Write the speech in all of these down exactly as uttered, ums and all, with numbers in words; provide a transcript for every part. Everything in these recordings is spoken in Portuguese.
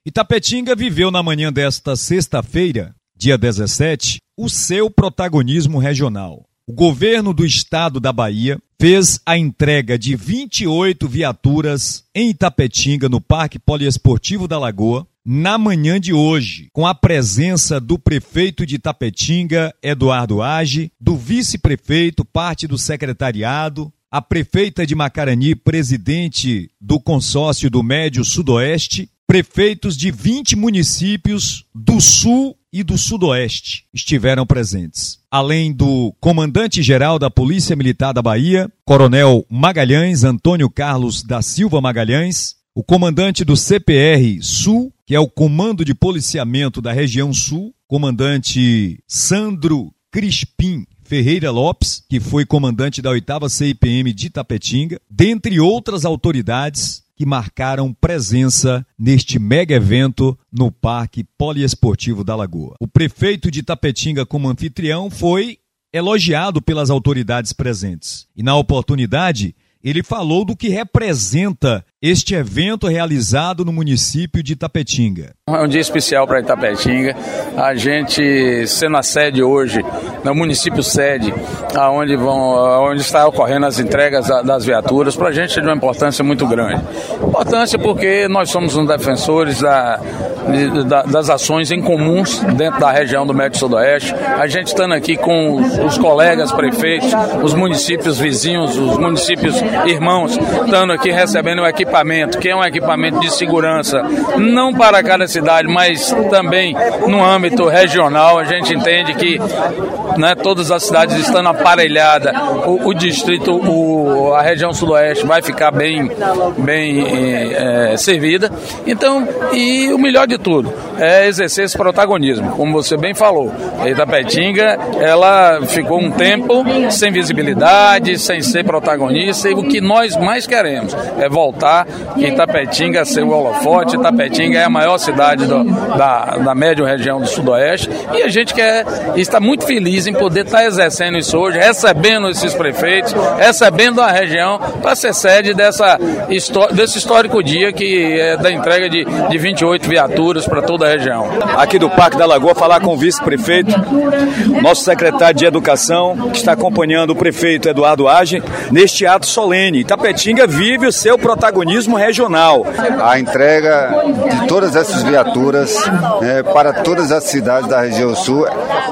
Itapetinga viveu na manhã desta sexta-feira, dia dezessete, o seu protagonismo regional. O governo do estado da Bahia fez a entrega de vinte e oito viaturas em Itapetinga, no Parque Poliesportivo da Lagoa, na manhã de hoje, com a presença do prefeito de Itapetinga, Eduardo Age, do vice-prefeito, parte do secretariado, a prefeita de Macarani, presidente do consórcio do Médio Sudoeste, prefeitos de vinte municípios do Sul e do Sudoeste estiveram presentes. Além do comandante-geral da Polícia Militar da Bahia, Coronel Magalhães, Antônio Carlos da Silva Magalhães, o comandante do C P R Sul, que é o Comando de Policiamento da Região Sul, comandante Sandro Crispim Ferreira Lopes, que foi comandante da oitava C I P M de Itapetinga, dentre outras autoridades que marcaram presença neste mega evento no Parque Poliesportivo da Lagoa. O prefeito de Itapetinga, como anfitrião, foi elogiado pelas autoridades presentes. E na oportunidade, ele falou do que representa este evento realizado no município de Itapetinga. É um dia especial para Itapetinga. A gente sendo a sede hoje, no município sede, aonde vão, onde está ocorrendo as entregas das viaturas, para a gente é de uma importância muito grande. Importância porque nós somos uns defensores da, da, das ações em comuns dentro da região do Médio Sudoeste. A gente estando aqui com os, os colegas prefeitos, os municípios vizinhos, os municípios irmãos, estando aqui recebendo o equipamento, que é um equipamento de segurança, não para cada cidade, mas também no âmbito regional. A gente entende que, né, todas as cidades estando aparelhadas, o, o distrito, o, a região sudoeste vai ficar bem, bem é, servida. Então, e o melhor de tudo é exercer esse protagonismo, como você bem falou. A Itapetinga, ela ficou um tempo sem visibilidade, sem ser protagonista, e o que nós mais queremos é voltar, que Itapetinga ser o holofote. Itapetinga é a maior cidade do, da, da média região do Sudoeste, e a gente quer, está muito feliz em poder estar exercendo isso hoje, recebendo esses prefeitos, recebendo a região para ser sede dessa, desse histórico dia que é da entrega de, de vinte e oito viaturas para toda a região. Aqui do Parque da Lagoa, falar com o vice-prefeito, nosso secretário de Educação, que está acompanhando o prefeito Eduardo Age neste ato solene. Itapetinga vive o seu protagonismo regional. A entrega de todas essas viaturas, né, para todas as cidades da região sul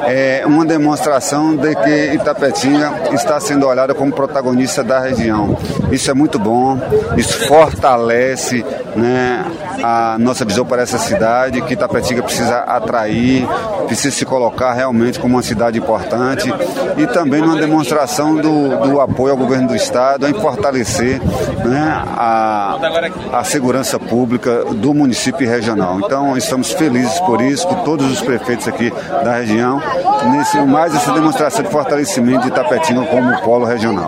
é uma demonstração de que Itapetinga está sendo olhada como protagonista da região. Isso é muito bom, isso fortalece, né, a nossa visão para essa cidade, que Itapetinga precisa atrair, precisa se colocar realmente como uma cidade importante, e também numa demonstração do, do apoio ao governo do estado em fortalecer, né, a, a segurança pública do município e regional. Então estamos felizes por isso, com todos os prefeitos aqui da região, nesse, mais essa demonstração de fortalecimento de Itapetinga como polo regional.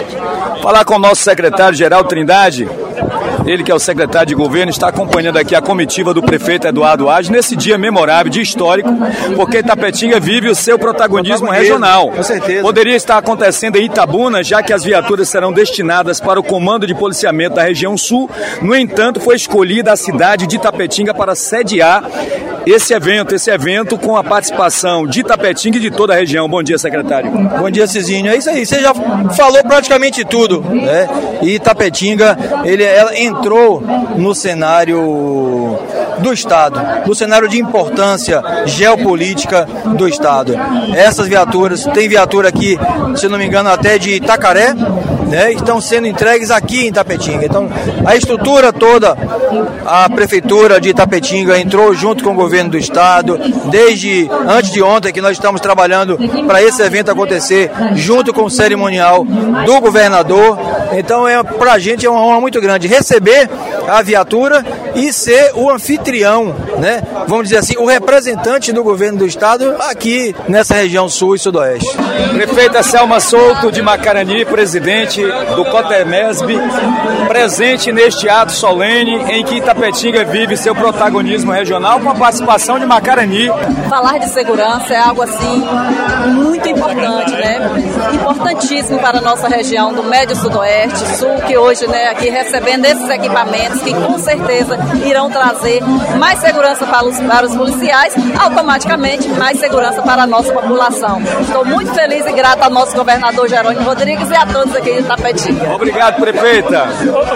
Falar com o nosso secretário-geral Trindade, ele que é o secretário de governo, está acompanhando aqui a comitiva do prefeito Eduardo Age nesse dia memorável, dia histórico, porque Itapetinga vive o seu protagonismo regional. Com certeza. Poderia estar acontecendo em Itabuna, já que as viaturas serão destinadas para o Comando de Policiamento da região Sul. No entanto, foi escolhida a cidade de Itapetinga para sediar esse evento, esse evento com a participação de Itapetinga e de toda a região. Bom dia, secretário. Bom dia, Cizinho. É isso aí, você já falou praticamente tudo, né? E Itapetinga, ele, ela entrou no cenário do Estado, no cenário de importância geopolítica do Estado. Essas viaturas, tem viatura aqui, se não me engano, até de Itacaré, né, estão sendo entregues aqui em Itapetinga. Então, a estrutura toda, a Prefeitura de Itapetinga entrou junto com o governo do Estado, desde antes de ontem que nós estamos trabalhando para esse evento acontecer, junto com o cerimonial do governador. Então, é, para a gente é uma honra muito grande receber a viatura e ser o anfitrião, né, vamos dizer assim, o representante do governo do Estado aqui nessa região sul e sudoeste. Prefeita Selma Souto de Macarani, presidente do Cotemesb, presente neste ato solene em que Itapetinga vive seu protagonismo regional com a participação de Macarani. Falar de segurança é algo assim muito importante, né? Importantíssimo para a nossa região do Médio Sudoeste, Sul, que hoje, né, aqui recebendo esses equipamentos que com certeza irão trazer mais segurança para os, para os policiais, automaticamente mais segurança para a nossa população. Estou muito feliz e grata ao nosso governador Jerônimo Rodrigues e a todos aqui de Itapetinga. Obrigado, prefeita.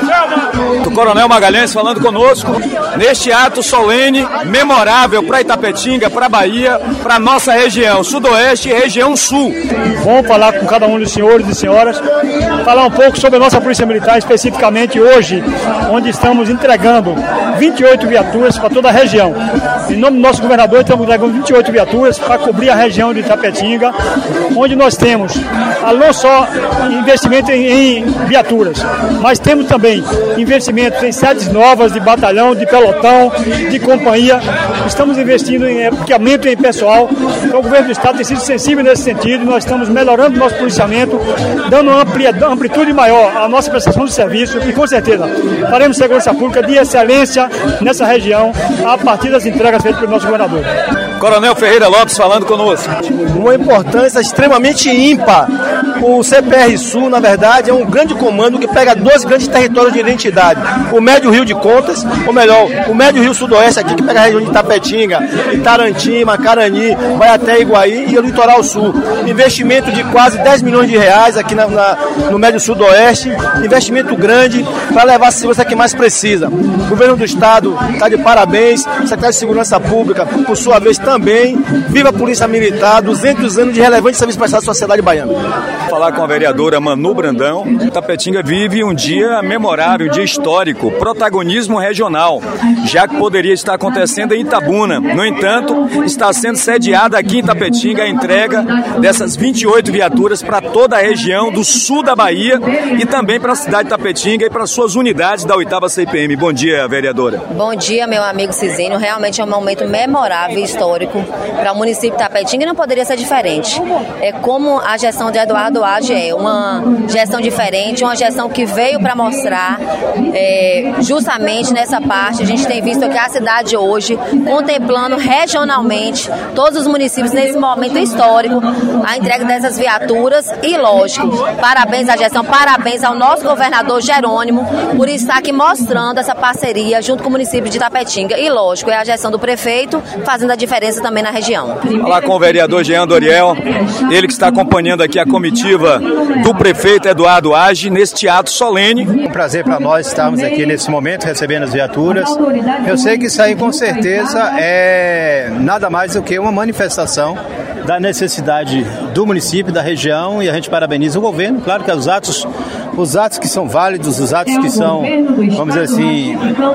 O Coronel Magalhães falando conosco neste ato solene, memorável para Itapetinga, para a Bahia, para a nossa região Sudoeste e região Sul. Vamos falar com cada um dos senhores e senhoras, falar um pouco sobre a nossa Polícia Militar, especificamente hoje, onde estamos entregando vinte e oito viaturas para toda a região. Em nome do nosso governador, estamos entregando vinte e oito viaturas para cobrir a região de Itapetinga, onde nós temos não só investimento em, em viaturas, mas temos também investimentos em sedes novas de batalhão, de pelotão, de companhia. Estamos investindo em equipamento e em pessoal. Então, o governo do estado tem sido sensível nesse sentido. Nós estamos melhorando o nosso policiamento, dando uma amplitude maior à nossa prestação de serviço e, com certeza, faremos segurança pública de excelência nessa região a partir das entregas feitas pelo nosso governador. Coronel Ferreira Lopes falando conosco. Uma importância extremamente ímpar. O C P R Sul, na verdade, é um grande comando que pega doze grandes territórios de identidade. O Médio Rio de Contas, ou melhor, o Médio Rio Sudoeste, aqui que pega a região de Itapetinga, Itarantim, Macarani, vai até Iguaí e o Litoral Sul. Investimento de quase dez milhões de reais aqui na, na, no Médio Sudoeste. Investimento grande para levar a segurança que mais precisa. O governo do estado está de parabéns, o secretário de Segurança Pública, por sua vez, também. Viva a Polícia Militar, duzentos anos de relevante serviço prestado à sociedade baiana. Falar com a vereadora Manu Brandão. Itapetinga vive um dia memorável, um dia histórico, protagonismo regional, já que poderia estar acontecendo em Itabuna. No entanto, está sendo sediada aqui em Itapetinga a entrega dessas vinte e oito viaturas para toda a região do sul da Bahia e também para a cidade de Itapetinga e para suas unidades da oitava C I P M. Bom dia, vereadora. Bom dia, meu amigo Cizinho. Realmente é um momento memorável e histórico para o município de Itapetinga e não poderia ser diferente. É como a gestão de Eduardo Age é uma gestão diferente, uma gestão que veio para mostrar é, justamente nessa parte. A gente tem visto aqui a cidade hoje contemplando regionalmente todos os municípios nesse momento histórico a entrega dessas viaturas e, lógico, parabéns à gestão, parabéns ao nosso governador Jerônimo por estar aqui mostrando essa parceria junto com o município de Itapetinga e, lógico, é a gestão do prefeito fazendo a diferença também na região. Falar com o vereador Jean Doriel, ele que está acompanhando aqui a comitiva do prefeito Eduardo Age neste ato solene. Um prazer para nós estarmos aqui nesse momento recebendo as viaturas. Eu sei que isso aí com certeza é nada mais do que uma manifestação da necessidade do município, da região, e a gente parabeniza o governo. Claro que os atos, os atos que são válidos, os atos que são, vamos dizer assim,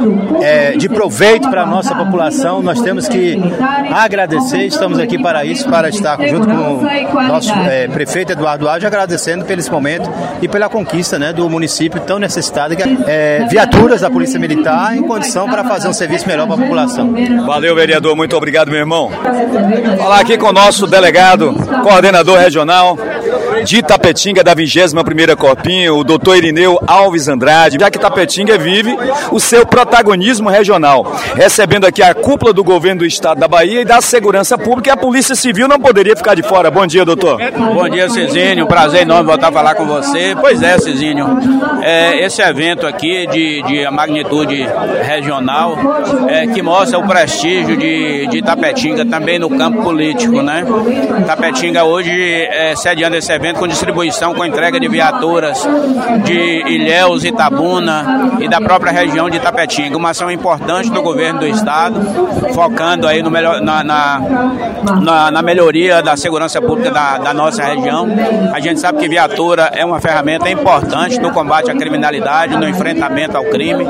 é, de proveito para a nossa população, nós temos que agradecer. Estamos aqui para isso, para estar junto com o nosso é, prefeito Eduardo Age, agradecendo pelo esse momento e pela conquista, né, do município tão necessitado, que é viaturas da Polícia Militar em condição para fazer um serviço melhor para a população. Valeu, vereador, muito obrigado, meu irmão. Falar aqui com o nosso delegado, coordenador regional de Itapetinga, da vigésima primeira Corpinho, o doutor Irineu Alves Andrade, já que Itapetinga vive o seu protagonismo regional, recebendo aqui a cúpula do governo do estado da Bahia e da segurança pública, e a Polícia Civil não poderia ficar de fora. Bom dia, doutor. Bom dia, Cizinho, um prazer enorme voltar a falar com você. Pois é, Cizinho, é, esse evento aqui de, de magnitude regional é, que mostra o prestígio de, de Itapetinga também no campo político, né? Itapetinga hoje é, sediando esse evento com distribuição, com entrega de viaturas de Ilhéus, Itabuna e da própria região de Itapetinga. Uma ação importante do governo do estado, focando aí no melhor, na, na, na, na melhoria da segurança pública da, da nossa região. A gente sabe que viatura é uma ferramenta importante no combate à criminalidade, no enfrentamento ao crime.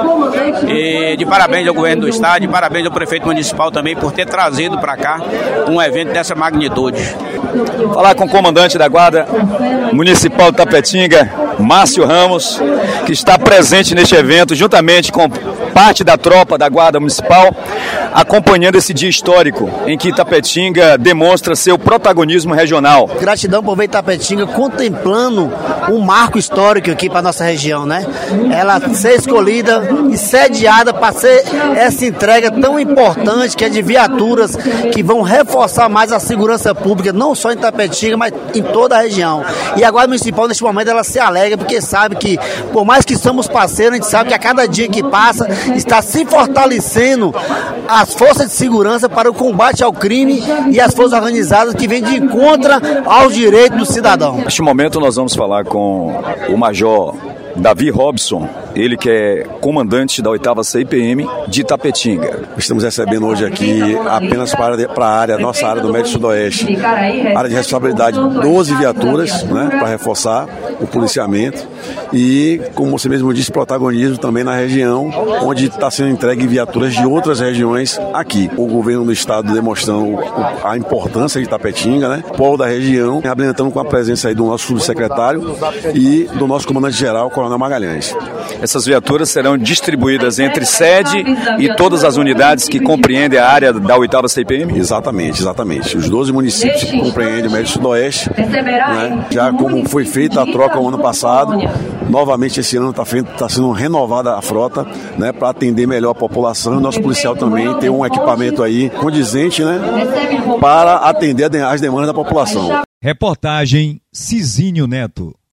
E de parabéns ao governo do estado, de parabéns ao prefeito municipal também por ter trazido para cá um evento dessa magnitude. Falar com o comandante da Guarda Municipal de Itapetinga, Márcio Ramos, que está presente neste evento, juntamente com parte da tropa da Guarda Municipal, acompanhando esse dia histórico em que Itapetinga demonstra seu protagonismo regional. Gratidão por ver Itapetinga contemplando um marco histórico aqui para nossa região, né? Ela ser escolhida e sediada para ser essa entrega tão importante que é de viaturas que vão reforçar mais a segurança pública, não só em Itapetinga, mas em toda a região. E a Guarda Municipal, neste momento, ela se alegra porque sabe que, por mais que somos parceiros, a gente sabe que a cada dia que passa está se fortalecendo as forças de segurança para o combate ao crime e as forças organizadas que vêm de encontro aos direitos do cidadão. Neste momento nós vamos falar com o Major Davi Robson, ele que é comandante da oitava C I P M de Itapetinga. Estamos recebendo hoje aqui apenas para, para a área, nossa área do Médio Sudoeste, área de responsabilidade, doze viaturas, né, para reforçar o policiamento e, como você mesmo disse, protagonismo também na região, onde está sendo entregue viaturas de outras regiões aqui. O governo do estado demonstrando a importância de Itapetinga, né, polo da região, habilitando com a presença aí do nosso subsecretário e do nosso comandante-geral, Coronel Magalhães. Essas viaturas serão distribuídas entre sede e todas as unidades que compreendem a área da oitava C I P M? Exatamente, exatamente. Os doze municípios que compreendem o Médio Sudoeste, né, já como foi feita a troca o ano passado, novamente esse ano está tá sendo renovada a frota, né, para atender melhor a população. O nosso policial também tem um equipamento aí condizente, né, para atender as demandas da população. Reportagem Cizinho Neto.